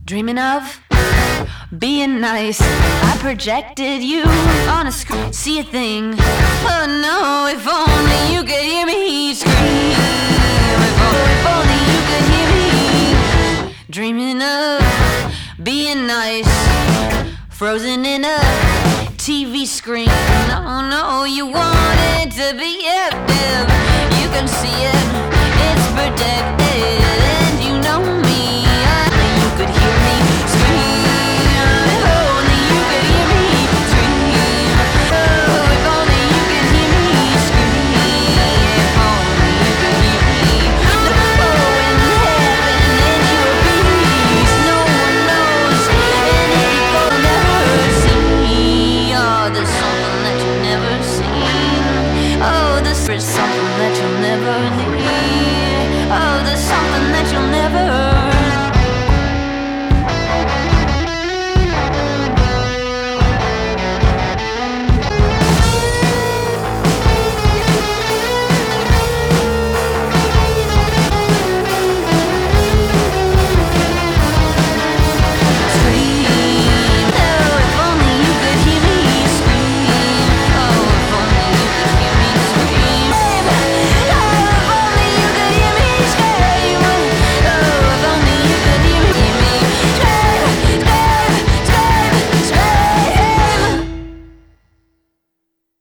Dreaming of being nice. I projected you on a screen. See a thing. Oh no, if only you could hear me scream. If only you could hear me. Dreaming of being nice. Frozen in a TV screen. Oh no, you want it to be epic. You can see it. It's protected.